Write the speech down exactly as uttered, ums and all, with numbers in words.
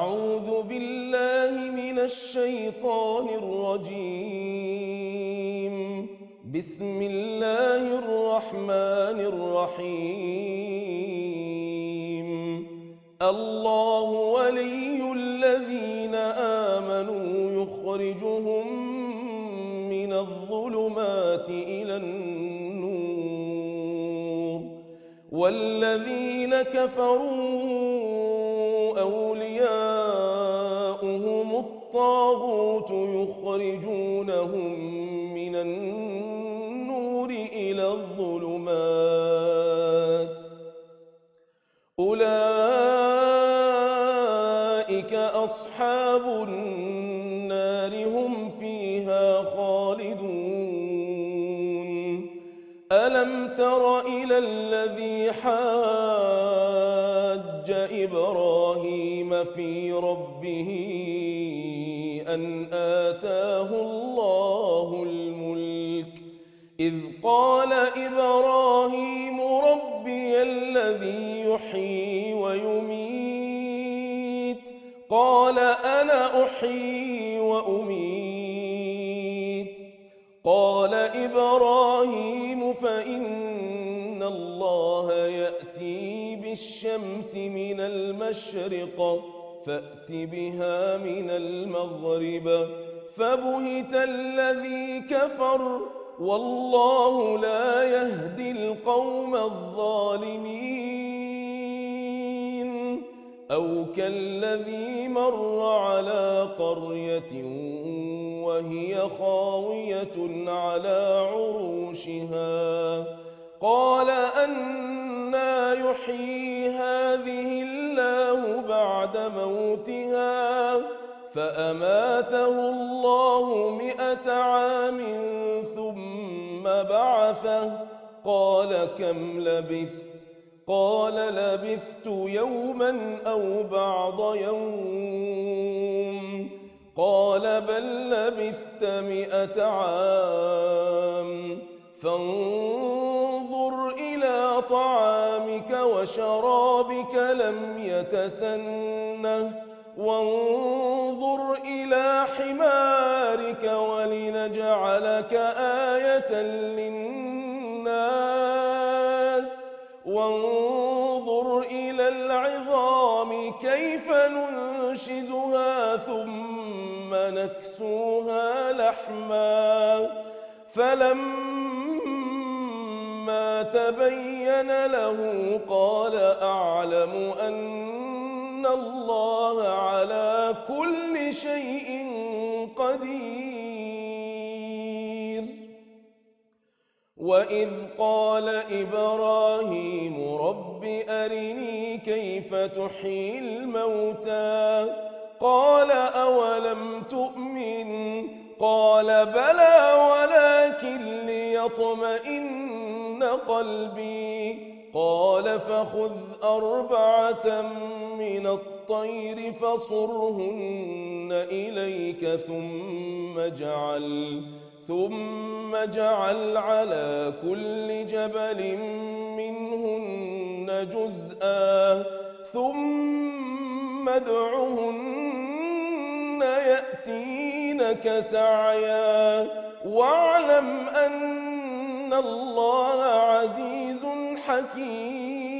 أعوذ بالله من الشيطان الرجيم. بسم الله الرحمن الرحيم. الله ولي الذين آمنوا يخرجهم من الظلمات إلى النور، والذين كفروا أولياؤهم الطاغوت يخرجونهم من النور إلى الظلمات، أولئك أصحاب النار هم فيها خالدون. ألم تر إلى الذي حاج إبراهيم في ربه أن آتاه الله الملك، إذ قال إبراهيم ربي الذي يحيي ويميت، قال أنا أحيي وأميت. قال إبراهيم فإن الله يأتي بالشمس من المشرق فأت بها من المغرب، فبهت الذي كفر والله لا يهدي القوم الظالمين. أو كالذي مر على قرية وهي خاوية على عروشها، قال أنى يحيي هذه الله بعد موتها، فأماته الله مئة عام ثم بعثه، قال كم لبثت؟ قال لبثت يوما أو بعض يوم، قال بل لبثت مئة عام. فانظر إلى طعامك وشرابك لم يتسنه، وانظر إلى حمارك ولنجعلك آية للناس، وانظر إلى العظام كيف ننشزها ثم نكسوها لحما، فلما تبين له قال أعلم أن الله على كل شيء قدير. وإذ قال إبراهيم رب أرني كيف تحيي الموتى، قال أولم تؤمن؟ قال بلى ولكن ليطمئن قلبي. قال فخذ أربعة من الطير فصرهن إليك ثم اجعل ثم اجعل على كل جبل منهن جزءا ثم ادعهن يأتينك سعيا، واعلم أن الله عزيز حكيم.